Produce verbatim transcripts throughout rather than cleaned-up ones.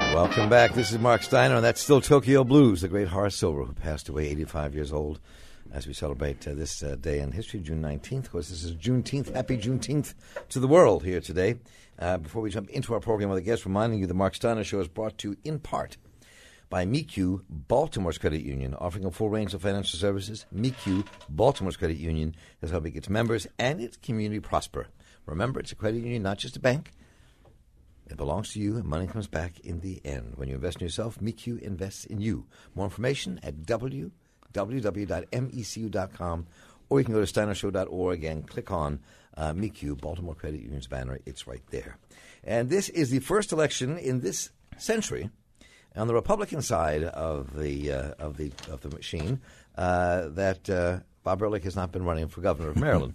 Welcome back. This is Mark Steiner, and that's still Tokyo Blues, the great Horace Silver, who passed away eighty-five years old, as we celebrate uh, this uh, day in history, June nineteenth. Of course, this is Juneteenth. Happy Juneteenth to the world here today. Uh, before we jump into our program with a guest, reminding you the Mark Steiner Show is brought to you in part by M E C U, Baltimore's credit union, offering a full range of financial services. M E C U, Baltimore's credit union, is helping its members and its community prosper. Remember, it's a credit union, not just a bank. It belongs to you, and money comes back in the end. When you invest in yourself, M E C U invests in you. More information at w w w dot m e c u dot com, or you can go to steiner show dot org and click on uh, M E C U, Baltimore Credit Union's banner. It's right there. And this is the first election in this century on the Republican side of the uh, of the of the machine uh, that uh, Bob Ehrlich has not been running for governor of Maryland.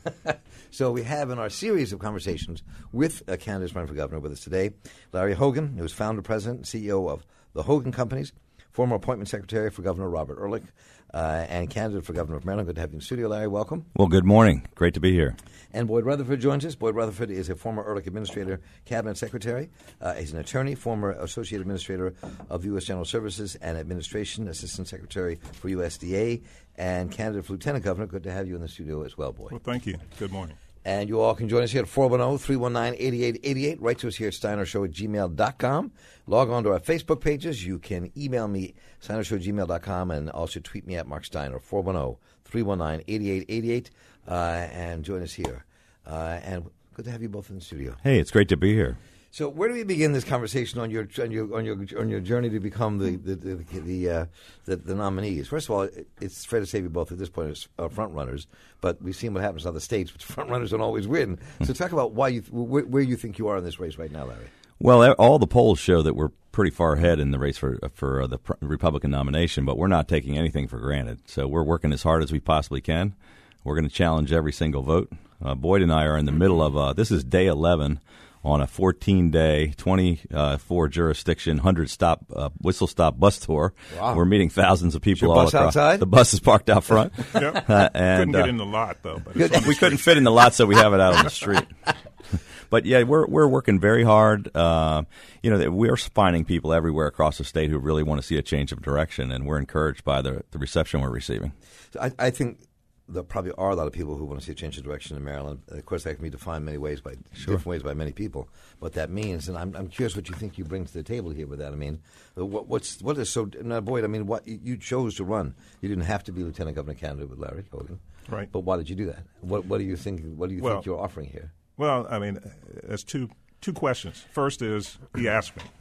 So we have in our series of conversations with uh, candidates running for governor with us today, Larry Hogan, who is founder, president, and C E O of the Hogan Companies, former appointment secretary for Governor Robert Ehrlich, uh, and candidate for governor of Maryland. Good to have you in the studio, Larry. Welcome. Well, good morning. Great to be here. And Boyd Rutherford joins us. Boyd Rutherford is a former Ehrlich administrator, cabinet secretary. Uh, he's an attorney, former associate administrator of U S General Services and Administration, assistant secretary for U S D A, and candidate for lieutenant governor. Good to have you in the studio as well, Boyd. Well, thank you. Good morning. And you all can join us here at four one zero, three one nine, eight eight eight eight. Write to us here at steiner show at gmail dot com. Log on to our Facebook pages. You can email me, steiner show at gmail dot com, and also tweet me at Mark Steiner, four one zero, three one nine, eight eight eight eight, uh, and join us here. Uh, and good to have you both in the studio. Hey, it's great to be here. So, where do we begin this conversation on your on your on your on your journey to become the the the the, uh, the, the nominees? First of all, it's fair to say we both at this point are front runners, but we've seen what happens in other states. But front runners don't always win. So, talk about why you where, where you think you are in this race right now, Larry. Well, all the polls show that we're pretty far ahead in the race for for uh, the Republican nomination, but we're not taking anything for granted. So, we're working as hard as we possibly can. We're going to challenge every single vote. Uh, Boyd and I are in the middle of uh, this is day eleven. On a fourteen-day, twenty-four jurisdiction, one hundred stop uh, whistle stop bus tour. Wow. We're meeting thousands of people Is your all bus across. outside? The bus is parked out front. Yep. uh, and, couldn't get uh, in the lot though. But it's on the we street. couldn't fit in the lot, so we have it out on the street. But yeah, we're we're working very hard. Uh, you know, we're finding people everywhere across the state who really want to see a change of direction, and we're encouraged by the the reception we're receiving. So I, I think there probably are a lot of people who want to see a change of direction in Maryland. Of course, that can be defined many ways by Sure. different ways by many people. What that means, and I'm, I'm curious what you think you bring to the table here with that. I mean, what, what's what is so? Now, Boyd, I mean, what you chose to run. You didn't have to be lieutenant governor candidate with Larry Hogan, Right. But why did you do that? What What do you think? What do you Well, think you're offering here? Well, I mean, there's two two questions. First is he asked me.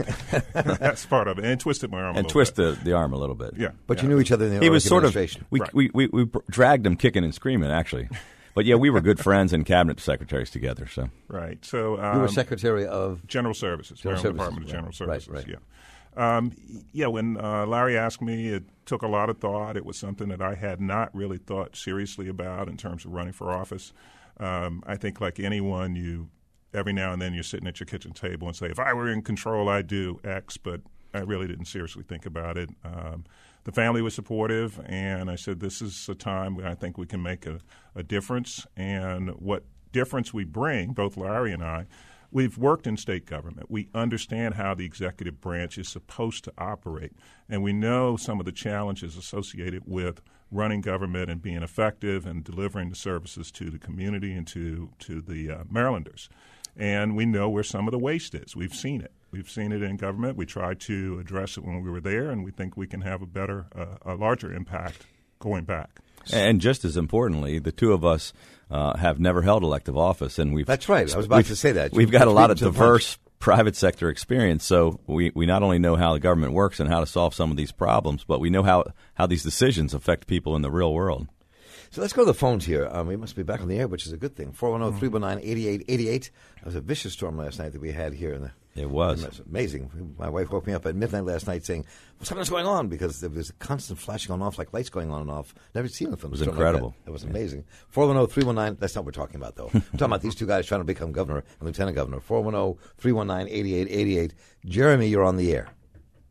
That, that's part of it, and twisted my arm a And little twist bit. the, the arm a little bit. Yeah, But yeah. you knew each other in the He was Ehrlich sort of administration. we, Right. we, we we dragged him kicking and screaming actually, but yeah, we were good friends and cabinet secretaries together. So Right. So um, you were secretary of General Services, General Maryland Services, Department of right. General Right, Services. right. Yeah. Um, yeah. When uh, Larry asked me, it took a lot of thought. It was something that I had not really thought seriously about in terms of running for office. Um, I think, like anyone, you every now and then you're sitting at your kitchen table and say, "If I were in control, I'd do X," but I really didn't seriously think about it. Um, the family was supportive, and I said, "This is a time where I think we can make a, a difference." And what difference we bring, both Larry and I. We've worked in state government. We understand how the executive branch is supposed to operate, and we know some of the challenges associated with running government and being effective and delivering the services to the community and to, to the uh, Marylanders. And we know where some of the waste is. We've seen it. We've seen it in government. We tried to address it when we were there, and we think we can have a better, uh, a larger impact going back. and just as importantly, the two of us uh, have never held elective office, and we've That's right. I was about we've- to say that. We've You- got a you lot beat of to the punch. diverse private sector experience, so we, we not only know how the government works and how to solve some of these problems, but we know how, how these decisions affect people in the real world. So let's go to the phones here. Um, we must be back on the air, which is a good thing. four one zero, three one nine, eight eight eight eight. It was a vicious storm last night that we had here in the It was. It was amazing. My wife woke me up at midnight last night saying, something's going on, because there was a constant flashing on and off, like lights going on and off. Never seen a film. It was storm incredible. Like that. It was amazing. four one zero, three one nine, that's not what we're talking about, though. We're talking about these two guys trying to become governor and lieutenant governor. four one zero, three one nine, eight eight eight eight. Jeremy, you're on the air.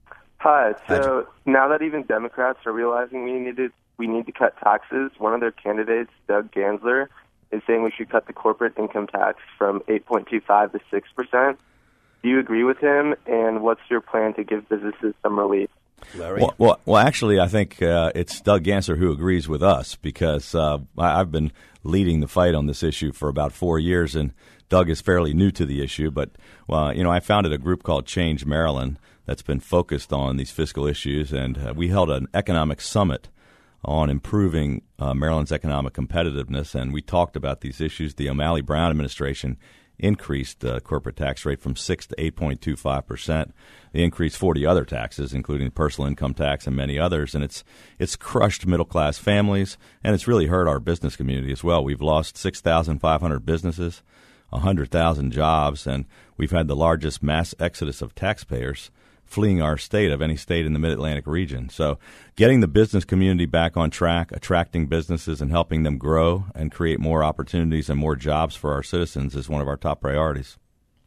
Hi. Hi, So now that even Democrats are realizing we need to we need to cut taxes, one of their candidates, Doug Gansler, is saying we should cut the corporate income tax from eight point two five to six percent. Do you agree with him, and what's your plan to give businesses some relief? Larry? Well, well, well, actually, I think uh, it's Doug Gansler who agrees with us because uh, I, I've been leading the fight on this issue for about four years, and Doug is fairly new to the issue. But, uh, you know, I founded a group called Change Maryland that's been focused on these fiscal issues, and uh, we held an economic summit on improving uh, Maryland's economic competitiveness, and we talked about these issues. The O'Malley Brown administration increased the uh, corporate tax rate from six to eight point two five percent. They increased forty other taxes, including personal income tax and many others, and it's it's crushed middle class families, and it's really hurt our business community as well. We've lost six thousand five hundred businesses, one hundred thousand jobs, and we've had the largest mass exodus of taxpayers fleeing our state of any state in the Mid-Atlantic region. So getting the business community back on track, attracting businesses and helping them grow and create more opportunities and more jobs for our citizens is one of our top priorities.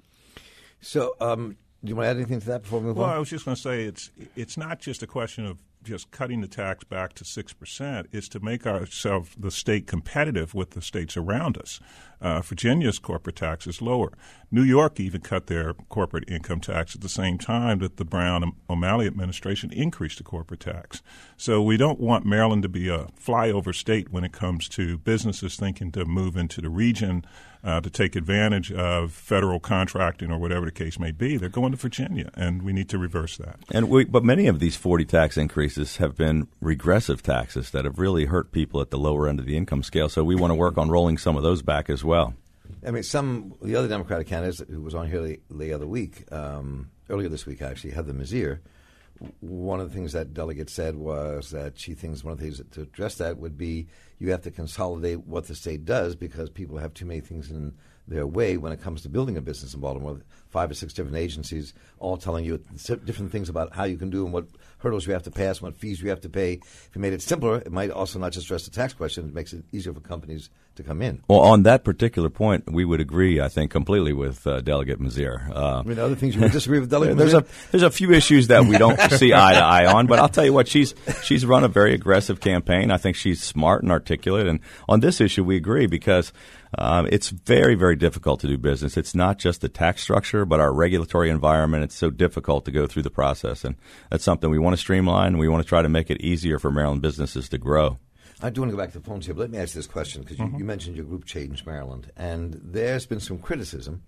So um, do you want to add anything to that before we move well, on? Well, I was just going to say it's it's not just a question of just cutting the tax back to six percent. It's to make ourselves, the state, competitive with the states around us. Uh, Virginia's corporate tax is lower. New York even cut their corporate income tax at the same time that the Brown-O'Malley administration increased the corporate tax. So we don't want Maryland to be a flyover state when it comes to businesses thinking to move into the region uh, to take advantage of federal contracting or whatever the case may be. They're going to Virginia, and we need to reverse that. And we, but many of these forty tax increases have been regressive taxes that have really hurt people at the lower end of the income scale. So we want to work on rolling some of those back as well. I mean, some the other Democratic candidates who was on here the, the other week, um, earlier this week actually, Heather Mazier, one of the things that delegate said was that she thinks one of the things to address that would be you have to consolidate what the state does because people have too many things in their way when it comes to building a business in Baltimore. Five or six different agencies all telling you different things about how you can do and what hurdles you have to pass, what fees you have to pay. If you made it simpler, it might also not just address the tax question, it makes it easier for companies to come in. Well, on that particular point, we would agree, I think, completely with uh, Delegate Mazier. Uh, I mean, other things you would disagree with Delegate there's Mazier? a There's a few issues that we don't see eye to eye on, but I'll tell you what, she's she's run a very aggressive campaign. I think she's smart and articulate, and on this issue we agree because um, it's very, very difficult to do business. It's not just the tax structure, but our regulatory environment. It's so difficult to go through the process, and that's something we want to streamline. We want to try to make it easier for Maryland businesses to grow. I do want to go back to the phones here, but let me ask you this question because Mm-hmm. you, you mentioned your group Change Maryland, and there's been some criticism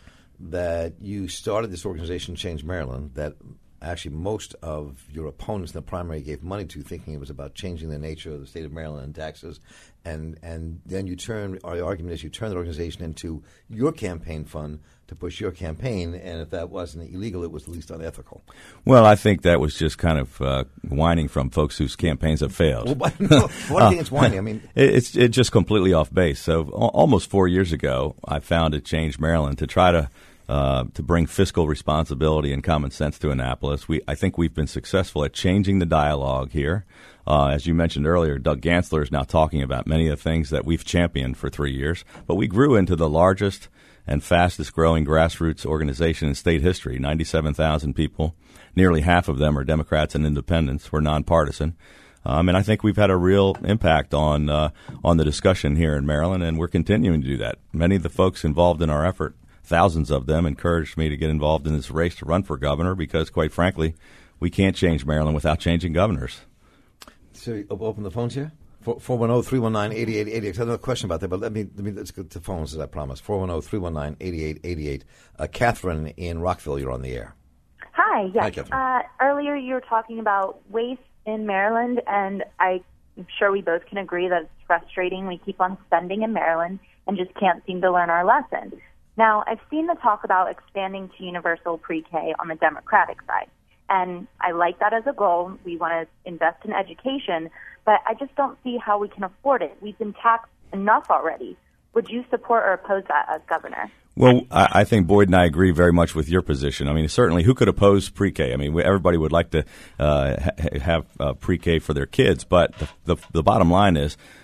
that you started this organization, Change Maryland, that actually most of your opponents in the primary gave money to, thinking it was about changing the nature of the state of Maryland and taxes, and and then you turn, or the argument is you turn the organization into your campaign fund to push your campaign, and if that wasn't illegal, it was at least unethical. Well, I think that was just kind of uh, whining from folks whose campaigns have failed. Well, but, no, what do you think it's whining? I mean, it, it's it's just completely off base. So al- almost four years ago, I founded Change Maryland to try to uh, to bring fiscal responsibility and common sense to Annapolis. We I think we've been successful at changing the dialogue here. Uh, as you mentioned earlier, Doug Gansler is now talking about many of the things that we've championed for three years. But we grew into the largest and fastest growing grassroots organization in state history, ninety-seven thousand people. Nearly half of them are Democrats and independents. We're nonpartisan. Um, and I think we've had a real impact on uh, on the discussion here in Maryland, and we're continuing to do that. Many of the folks involved in our effort, thousands of them, encouraged me to get involved in this race to run for governor because, quite frankly, we can't change Maryland without changing governors. So you open the phones here? four one zero, three one nine, eight eight eight eight. I have another question about that, but let me, let me let's get to phones as I promised. four one zero, three one nine, eight eight eight eight. Uh, Catherine in Rockville, you're on the air. Hi, yes. Hi, Catherine. Uh, earlier you were talking about waste in Maryland, and I'm sure we both can agree that it's frustrating. We keep on spending in Maryland and just can't seem to learn our lesson. Now, I've seen the talk about expanding to universal pre-K on the Democratic side, and I like that as a goal. We want to invest in education, but I just don't see how we can afford it. We've been taxed enough already. Would you support or oppose that as governor? Well, I, I think Boyd and I agree very much with your position. I mean, certainly, who could oppose pre-K? I mean, we, everybody would like to uh, ha- have uh, pre-K for their kids, but the, the, the bottom line is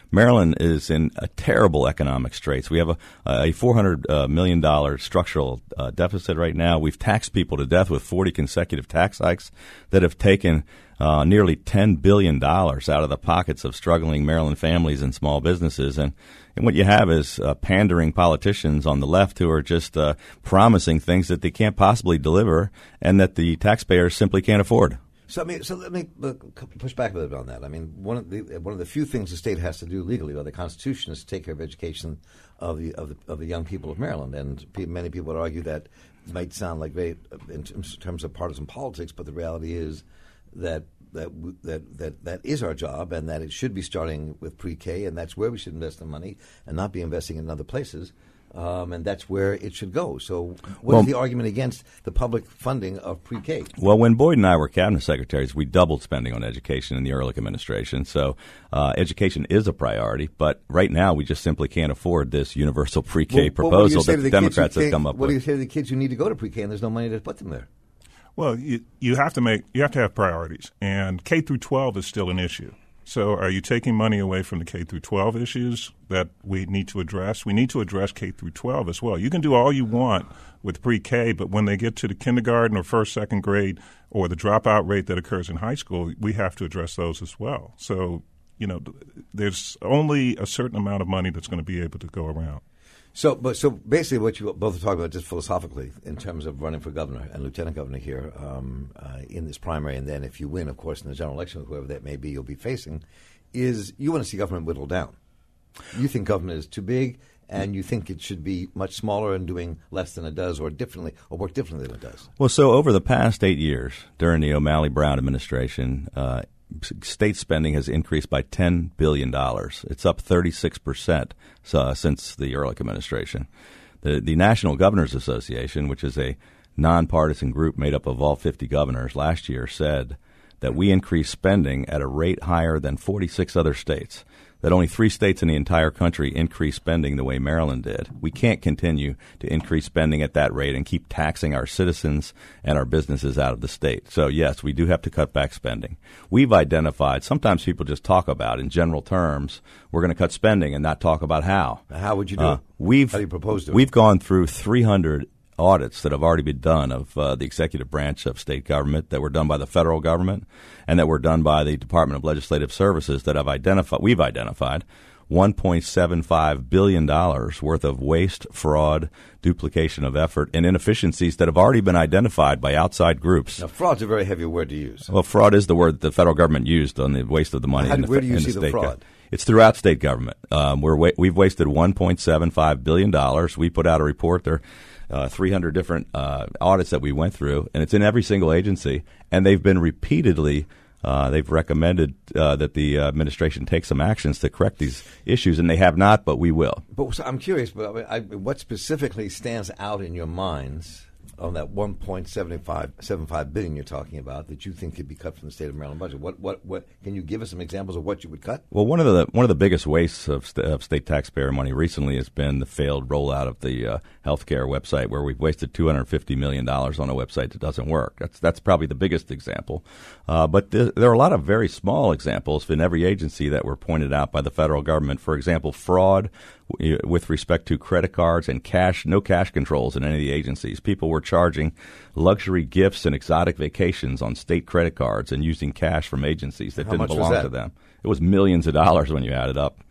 Maryland is in a terrible economic straits. We have a, a four hundred million dollars structural uh, deficit right now. We've taxed people to death with forty consecutive tax hikes that have taken uh, nearly ten billion dollars out of the pockets of struggling Maryland families and small businesses. And, and what you have is uh, pandering politicians on the left who are just uh, promising things that they can't possibly deliver and that the taxpayers simply can't afford. So I mean, so let me uh, push back a little bit on that. I mean, one of the one of the few things the state has to do legally by the Constitution is to take care of education of the of the of the young people of Maryland. And pe- many people would argue that it might sound like very in terms of partisan politics, but the reality is that that that that that is our job, and that it should be starting with pre-K, and that's where we should invest the money, and not be investing in other places. Um, and that's where it should go. So what well, is the argument against the public funding of pre-K? Well, when Boyd and I were cabinet secretaries, we doubled spending on education in the Ehrlich administration. So uh, education is a priority. But right now, we just simply can't afford this universal pre-K well, proposal that the, the Democrats have come up what with. What do you say to the kids who need to go to pre-K and there's no money to put them there? Well, you, you have to make you have to have priorities. And K through twelve is still an issue. So are you taking money away from the K through twelve issues that we need to address? We need to address K through twelve as well. You can do all you want with pre-K, but when they get to the kindergarten or first, second grade or the dropout rate that occurs in high school, we have to address those as well. So, you know, there's only a certain amount of money that's going to be able to go around. So, but so basically, what you both are talking about, just philosophically, in terms of running for governor and lieutenant governor here um, uh, in this primary, and then if you win, of course, in the general election, whoever that may be, you'll be facing, is you want to see government whittled down. You think government is too big, and you think it should be much smaller and doing less than it does, or differently, or work differently than it does. Well, so over the past eight years during the O'Malley Brown administration, uh, state spending has increased by ten billion dollars. It's up thirty-six percent uh, since the Ehrlich administration. The, the National Governors Association, which is a nonpartisan group made up of all fifty governors, last year said that we increased spending at a rate higher than forty-six other states, that only three states in the entire country increased spending the way Maryland did. We can't continue to increase spending at that rate and keep taxing our citizens and our businesses out of the state. So, yes, we do have to cut back spending. We've identified, sometimes people just talk about, in general terms, we're going to cut spending and not talk about how. How would you do uh, it? We've, how do you propose to? We've gone through three hundred audits that have already been done of uh, the executive branch of state government, that were done by the federal government, and that were done by the Department of Legislative Services, that have identified, we've identified one point seven five billion dollars worth of waste, fraud, duplication of effort, and inefficiencies that have already been identified by outside groups. Now, fraud's a very heavy word to use. Well, fraud is the word that the federal government used on the waste of the money. How, in the, where do you in see the, the state fraud? Go- It's throughout state government. Um, we're wa- we've wasted one point seven five billion dollars. We put out a report there. Uh, three hundred different uh, audits that we went through, and it's in every single agency. And they've been repeatedly, uh, they've recommended uh, that the uh, administration take some actions to correct these issues, and they have not, but we will. But so I'm curious, but I mean, I, what specifically stands out in your minds on that one point seven five billion you're talking about that you think could be cut from the state of Maryland budget? What, what, what? Can you give us some examples of what you would cut? Well, one of the one of the biggest wastes of, st- of state taxpayer money recently has been the failed rollout of the uh, healthcare website, where we've wasted two hundred fifty million dollars on a website that doesn't work. That's that's probably the biggest example. Uh, but th- there are a lot of very small examples in every agency that were pointed out by the federal government. For example, fraud with respect to credit cards and cash, no cash controls in any of the agencies. People were charging luxury gifts and exotic vacations on state credit cards and using cash from agencies that How didn't much belong was that? to them. It was millions of dollars when you add it up.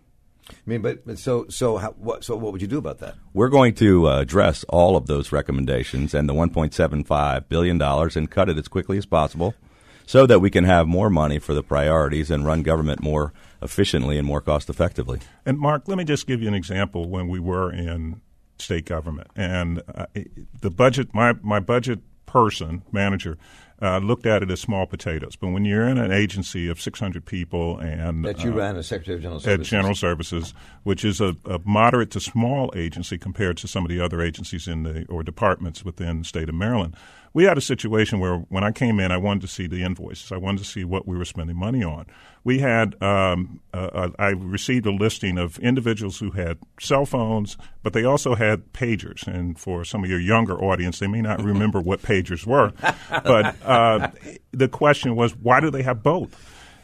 I mean, but, but so so how, what so what would you do about that? We're going to uh, address all of those recommendations and the one point seven five billion dollars and cut it as quickly as possible, so that we can have more money for the priorities and run government more efficiently and more cost effectively. And Mark, let me just give you an example when we were in state government. And uh, the budget, my, my budget person, manager, uh, looked at it as small potatoes. But when you're in an agency of six hundred people and That you uh, ran as Secretary of General at Services. General Services, which is a, a moderate to small agency compared to some of the other agencies in the or departments within the state of Maryland, we had a situation where when I came in, I wanted to see the invoices. I wanted to see what we were spending money on. We had um, uh, I received a listing of individuals who had cell phones, but they also had pagers. And for some of your younger audience, they may not remember what pagers were. But uh, the question was, why do they have both?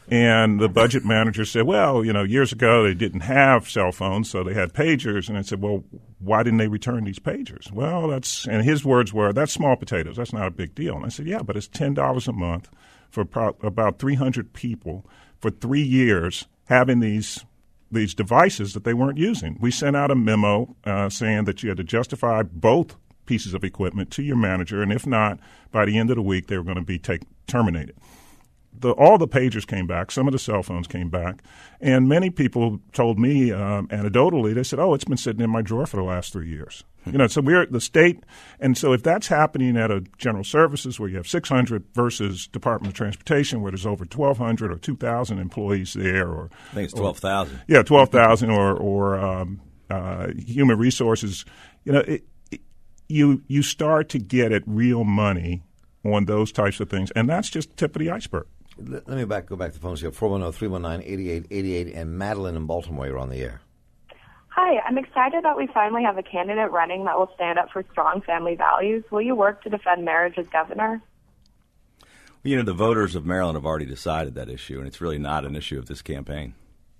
And the budget manager said, well, you know, years ago they didn't have cell phones, so they had pagers. And I said, well, why didn't they return these pagers? Well, that's – and his words were, that's small potatoes. That's not a big deal. And I said, yeah, but it's ten dollars a month for pro- about three hundred people for three years having these these devices that they weren't using. We sent out a memo uh, saying that you had to justify both pieces of equipment to your manager, and if not, by the end of the week they were going to be take, terminated. The, all the pagers came back. Some of the cell phones came back. And many people told me um, anecdotally, they said, oh, it's been sitting in my drawer for the last three years. You know, so we're the state. And so if that's happening at a general services where you have six hundred versus Department of Transportation where there's over twelve hundred or two thousand employees there. or I think it's twelve thousand. Yeah, twelve thousand or, or um, uh, human resources. You know, it, it, you you start to get at real money on those types of things. And that's just the tip of the iceberg. Let me back go back to the phones here. four one zero, three one nine, eight eight eight eight. And Madeline in Baltimore, you're on the air. Hi, I'm excited that we finally have a candidate running that will stand up for strong family values. Will you work to defend marriage as governor? You know, the voters of Maryland have already decided that issue, and it's really not an issue of this campaign.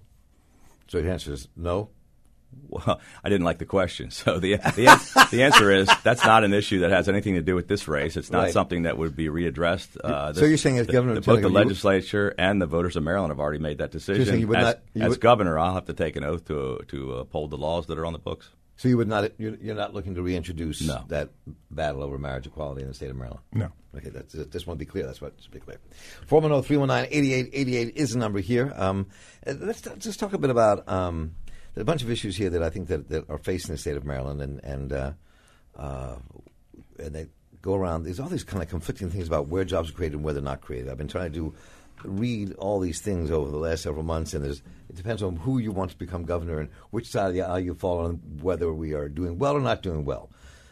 So the answer is no? Well, I didn't like the question. So the the, the answer is that's not an issue that has anything to do with this race. It's not Right. something that would be readdressed. Uh, So this, you're saying as the, governor the, of both the Connecticut, you- legislature and the voters of Maryland have already made that decision. saying you would as not- you as would- governor, I'll have to take an oath to to uphold the laws that are on the books. So you would not you're, you're not looking to reintroduce No. that battle over marriage equality in the state of Maryland? No. Okay, that's it. Just want to be clear. That's what just be clear. four one zero, three one nine, eight eight eight eight is the number here. Um, uh, let's t- just talk a bit about um, there's a bunch of issues here that I think that, that are facing the state of Maryland, and and uh, uh, and they go around. There's all these kind of conflicting things about where jobs are created and where they're not created. I've been trying to do read all these things over the last several months, and there's it depends on who you want to become governor and which side of the aisle you fall on, whether we are doing well or not doing well.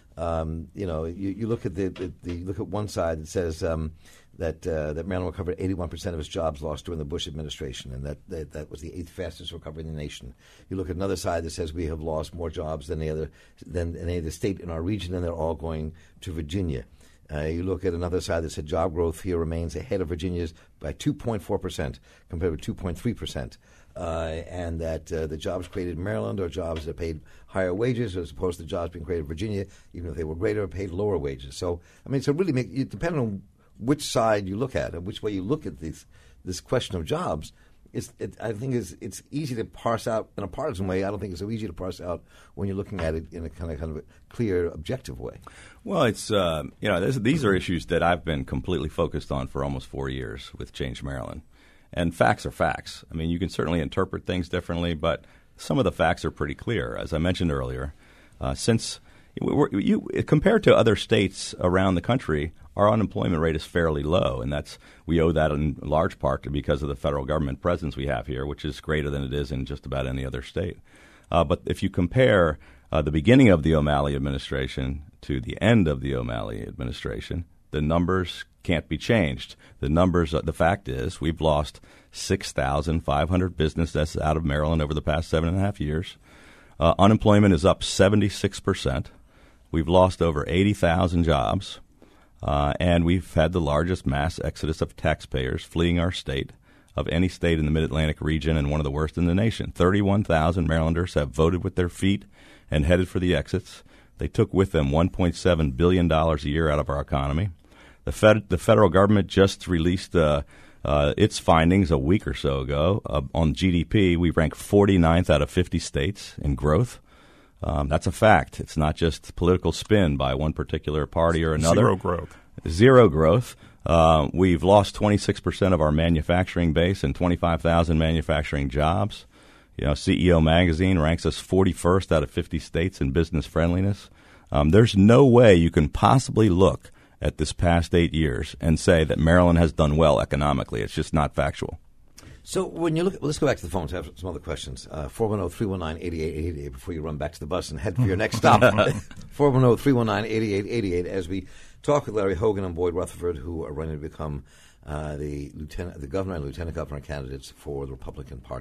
Um, you know, you, you look at the, the, the you look at one side that says um, that uh, that Maryland recovered eighty-one percent of its jobs lost during the Bush administration, and that, that that was the eighth fastest recovery in the nation. You look at another side that says we have lost more jobs than the other than any other state in our region, and they're all going to Virginia. Uh, you look at another side that said job growth here remains ahead of Virginia's by two point four percent compared with two point three percent. Uh, and that uh, the jobs created in Maryland are jobs that paid higher wages as opposed to jobs being created in Virginia, even if they were greater, paid lower wages. So, I mean, so really, make, it depending on which side you look at and which way you look at this this question of jobs, it's, it, I think it's, it's easy to parse out in a partisan way. I don't think it's so easy to parse out when you're looking at it in a kind of kind of a clear, objective way. Well, it's uh, you know this, these are issues that I've been completely focused on for almost four years with Change Maryland. And facts are facts. I mean, you can certainly interpret things differently, but some of the facts are pretty clear. As I mentioned earlier, uh, since we're, you, compared to other states around the country, our unemployment rate is fairly low, and that's we owe that in large part to because of the federal government presence we have here, which is greater than it is in just about any other state. Uh, but if you compare uh, the beginning of the O'Malley administration to the end of the O'Malley administration, the numbers can't be changed. The numbers, the fact is, we've lost six thousand five hundred businesses out of Maryland over the past seven and a half years. Uh, unemployment is up seventy-six percent. We've lost over eighty thousand jobs, uh, and we've had the largest mass exodus of taxpayers fleeing our state of any state in the Mid-Atlantic region and one of the worst in the nation. thirty-one thousand Marylanders have voted with their feet and headed for the exits. They took with them one point seven billion dollars a year out of our economy. The, Fed, the federal government just released uh, uh, its findings a week or so ago. Uh, on G D P, we rank forty-ninth out of fifty states in growth. Um, that's a fact. It's not just political spin by one particular party or another. Zero growth. Zero growth. Uh, we've lost twenty-six percent of our manufacturing base and twenty-five thousand manufacturing jobs. You know, C E O Magazine ranks us forty-first out of fifty states in business friendliness. Um, there's no way you can possibly look at this past eight years and say that Maryland has done well economically. It's just not factual. So when you look at, well, let's go back to the phones. I have some other questions. Uh, four one zero, three one nine, eight eight eight eight before you run back to the bus and head for your next stop. four one zero, three one nine, eight eight eight eight as we talk with Larry Hogan and Boyd Rutherford, who are running to become uh, the lieutenant, the governor and lieutenant governor candidates for the Republican Party.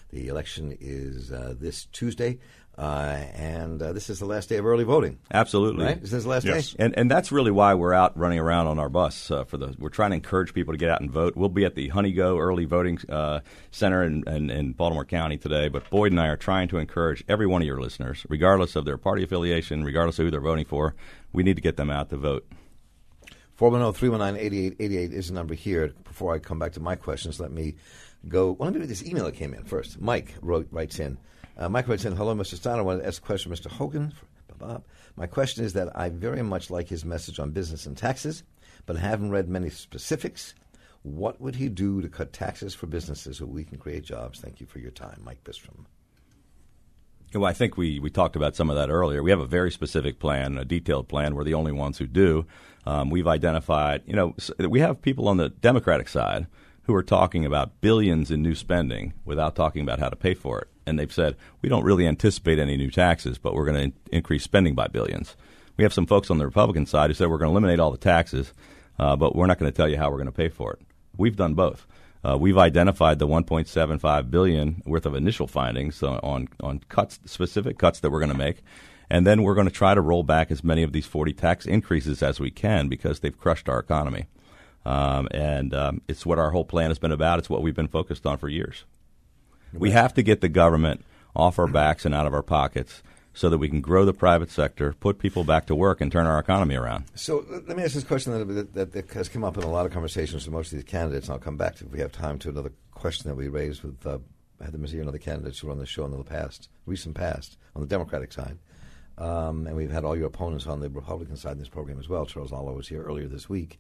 The election is uh, this Tuesday, uh, and uh, this is the last day of early voting. Absolutely. Right? Is this the last Yes. day? And and that's really why we're out running around on our bus. Uh, for the We're trying to encourage people to get out and vote. We'll be at the Honey Go Early Voting uh, Center in, in, in Baltimore County today, but Boyd and I are trying to encourage every one of your listeners, regardless of their party affiliation, regardless of who they're voting for, we need to get them out to vote. four one zero, three one nine, eight eight eight eight is the number here. Before I come back to my questions, let me go. Well, let me read this email that came in first. Mike wrote, writes in. Uh, Mike writes in, hello, Mister Steiner. I wanted to ask a question, Mister Hogan. Bob. My question is that I very much like his message on business and taxes, but haven't read many specifics. What would he do to cut taxes for businesses so we can create jobs? Thank you for your time. Mike Bistrom. Well, I think we, we talked about some of that earlier. We have a very specific plan, a detailed plan. We're the only ones who do. Um, we've identified, you know, we have people on the Democratic side who are talking about billions in new spending without talking about how to pay for it. And they've said, we don't really anticipate any new taxes, but we're going to in- increase spending by billions. We have some folks on the Republican side who said we're going to eliminate all the taxes, uh, but we're not going to tell you how we're going to pay for it. We've done both. Uh, we've identified the one point seven five billion dollars worth of initial findings on, on, on cuts, specific cuts that we're going to make. And then we're going to try to roll back as many of these forty tax increases as we can because they've crushed our economy. Um, and um, it's what our whole plan has been about. It's what we've been focused on for years. We have to get the government off our backs and out of our pockets so that we can grow the private sector, put people back to work, and turn our economy around. So let me ask this question that, that, that has come up in a lot of conversations with most of these candidates, and I'll come back to, if we have time, to another question that we raised with uh, Heather Mizzier and other candidates who were on the show in the past, recent past, on the Democratic side. Um, and we've had all your opponents on the Republican side in this program as well. Charles Allo was here earlier this week.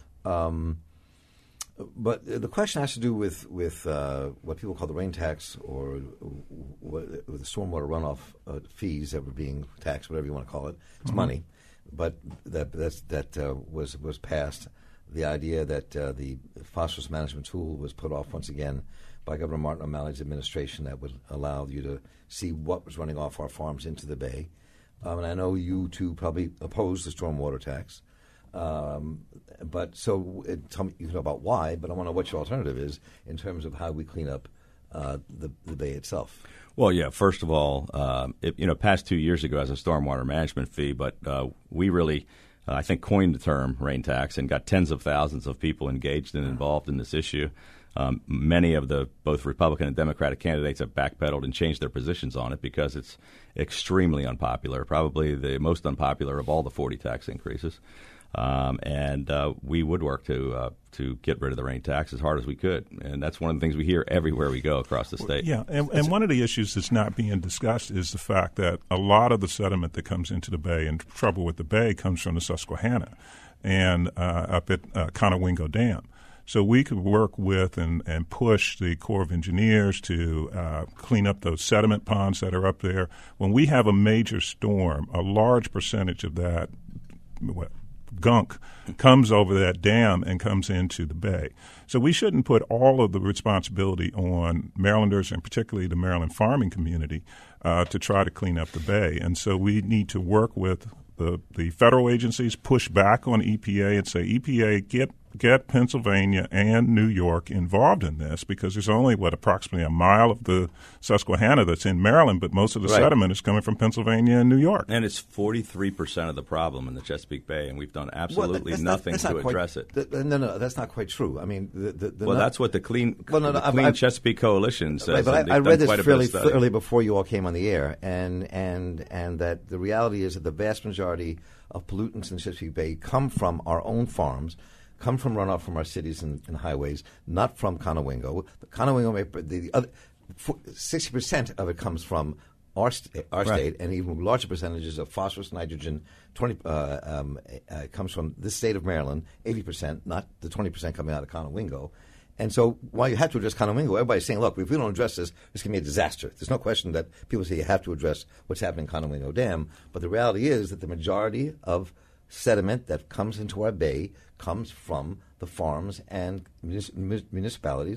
Um, but the question has to do with with uh, what people call the rain tax, or w- with the stormwater runoff uh, fees that were being taxed, whatever you want to call it. It's mm-hmm. money, but that that's, that uh, was was passed. The idea that uh, the phosphorus management tool was put off once again by Governor Martin O'Malley's administration that would allow you to see what was running off our farms into the bay. Um, and I know you two probably oppose the stormwater tax. Um, but so uh, tell me, you can talk about why, but I want to know what your alternative is in terms of how we clean up uh, the, the bay itself. Well, yeah, first of all, uh, it, you know, passed two years ago as a stormwater management fee, but uh, we really, uh, I think, coined the term rain tax and got tens of thousands of people engaged and involved in this issue. Um, many of the both Republican and Democratic candidates have backpedaled and changed their positions on it because it's extremely unpopular, probably the most unpopular of all the forty tax increases. Um, and uh, we would work to uh, to get rid of the rain tax as hard as we could. And that's one of the things we hear everywhere we go across the state. Yeah, and, and one of the issues that's not being discussed is the fact that a lot of the sediment that comes into the bay, and trouble with the bay, comes from the Susquehanna and uh, up at uh, Conowingo Dam. So we could work with and, and push the Corps of Engineers to uh, clean up those sediment ponds that are up there. When we have a major storm, a large percentage of that what, gunk comes over that dam and comes into the bay. So we shouldn't put all of the responsibility on Marylanders, and particularly the Maryland farming community, uh, to try to clean up the bay. And so we need to work with the, the federal agencies, push back on E P A and say, E P A, get get Pennsylvania and New York involved in this, because there's only, what, approximately a mile of the Susquehanna that's in Maryland, but most of the right. sediment is coming from Pennsylvania and New York. And it's forty-three percent of the problem in the Chesapeake Bay, and we've done absolutely well, nothing not, to quite, address it. The, no, no, that's not quite true. I mean, the, the, the well, not, that's what the Clean, well, no, no, the Clean I've, Chesapeake Coalition says. Right, but I, I read this fairly early before you all came on the air, and, and, and that the reality is that the vast majority of pollutants in the Chesapeake Bay come from our own farms, come from runoff from our cities and, and highways, not from Conowingo. The Conowingo, the, the other sixty percent of it comes from our, st- our right. state, and even larger percentages of phosphorus, nitrogen. Twenty uh, um, uh, comes from this state of Maryland. Eighty percent, not the twenty percent coming out of Conowingo. And so, while you have to address Conowingo, everybody's saying, "Look, if we don't address this, it's going to be a disaster." There's no question that people say you have to address what's happening in Conowingo Dam, but the reality is that the majority of sediment that comes into our bay comes from the farms and munis- municipalities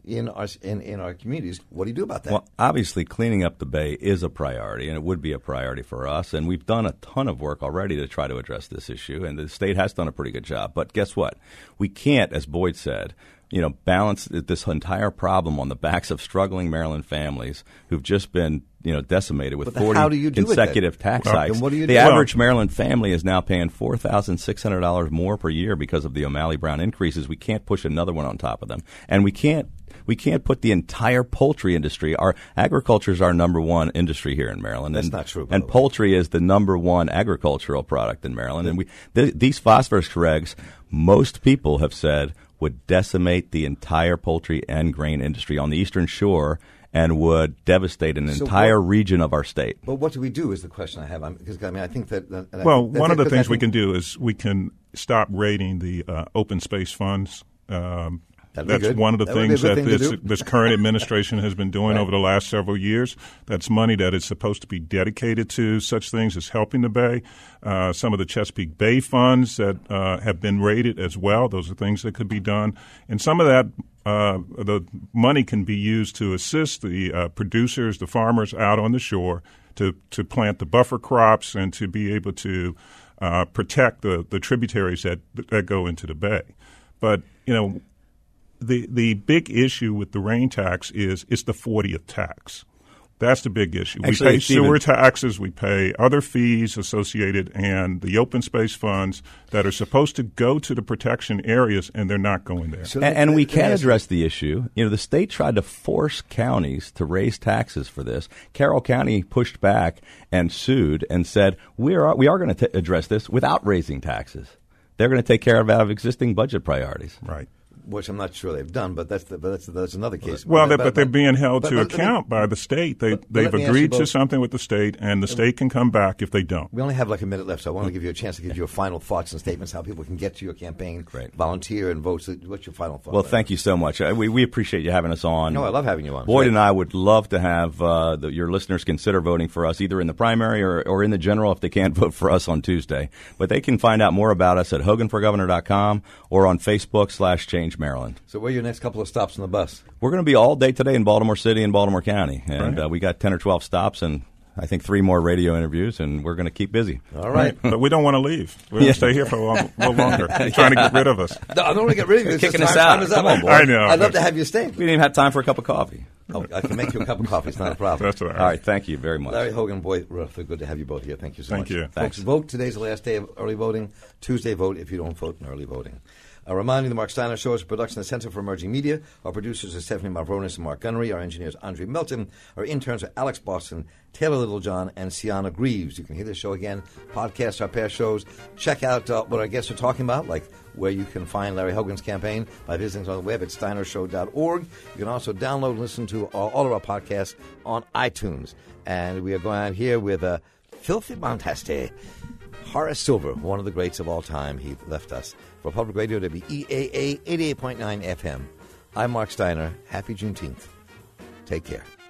in our in, in our communities. What do you do about that? Well, obviously, cleaning up the Bay is a priority, and it would be a priority for us. And we've done a ton of work already to try to address this issue, and the state has done a pretty good job. But guess what? We can't, as Boyd said, you know, balance this entire problem on the backs of struggling Maryland families who've just been, you know, decimated with forty how do you do consecutive tax well, hikes. What do you the do? average Maryland family is now paying four thousand six hundred dollars more per year because of the O'Malley Brown increases. We can't push another one on top of them, and we can't. We can't put the entire poultry industry. Our agriculture is our number one industry here in Maryland. That's and, not true. And poultry is the number one agricultural product in Maryland. And we th- these phosphorus regs, most people have said, would decimate the entire poultry and grain industry on the Eastern Shore and would devastate an so entire what, region of our state. But what do we do is the question I have. I'm, because, I mean, I think that... that well, that, one that, of the things think, we can do is we can stop raiding the uh, open space funds. Um, That's good. one of the that things that thing this, this current administration has been doing right. over the last several years. That's money that is supposed to be dedicated to such things as helping the Bay. Uh, some of the Chesapeake Bay funds that uh, have been raided as well, those are things that could be done. And some of that, uh, the money can be used to assist the uh, producers, the farmers out on the shore to, to plant the buffer crops and to be able to uh, protect the, the tributaries that, that go into the Bay. But, you know, The the big issue with the rain tax is it's the fortieth tax. That's the big issue. Actually, we pay Stephen, sewer taxes, we pay other fees associated, and the open space funds that are supposed to go to the protection areas, and they're not going there. So and, and we can address the issue. You know, the state tried to force counties to raise taxes for this. Carroll County pushed back and sued and said, we are, we are going to address this without raising taxes. They're going to take care of out of existing budget priorities. Right. Which I'm not sure they've done, but that's the, but that's that's another case. Well, but, but, but they're being held but, to but, account but, by the state. They but, they've but agreed to both. something with the state, and the state can come back if they don't. We only have like a minute left, so I want to give you a chance to give your final thoughts and statements, how people can get to your campaign, Great. volunteer, and vote. So what's your final thought? Well, thank you so much. Uh, we we appreciate you having us on. No, I love having you on. Boyd Right. and I would love to have uh, the, your listeners consider voting for us either in the primary or, or in the general if they can't vote for us on Tuesday. But they can find out more about us at Hogan for Governor dot com or on Facebook slash Change Maryland. So where are your next couple of stops on the bus? We're going to be all day today in Baltimore City and Baltimore County. And Right. uh, we got ten or twelve stops and I think three more radio interviews, and we're going to keep busy. All right. But we don't want to leave. We're going to stay here for a long, little longer. You're trying to get rid of us. No, I don't want to get rid of you. It's Kicking just us time- out. time is up. Come on, boy. I know. I'd love to have you stay. We didn't even have time for a cup of coffee. Oh, I can make you a cup of coffee. It's not a problem. That's all right. All right, thank you very much. Larry Hogan, Boyd Rutherford, good to have you both here. Thank you so Thank much. you. Folks, Thanks. vote. Today's the last day of early voting. Tuesday, vote if you don't vote in early voting. A reminder, the Mark Steiner Show is a production of the Center for Emerging Media. Our producers are Stephanie Mavronis and Mark Gunnery. Our engineers, Andre Milton. Our interns are Alex Boston, Taylor Littlejohn, and Sienna Greaves. You can hear the show again, podcast our past shows. Check out uh, what our guests are talking about, like where you can find Larry Hogan's campaign by visiting us on the web at steiner show dot org. You can also download and listen to all, all of our podcasts on iTunes. And we are going out here with uh, Filthy Monteste. Horace Silver, one of the greats of all time, he left us. For Public Radio, W E A A eighty-eight point nine F M. I'm Mark Steiner. Happy Juneteenth. Take care.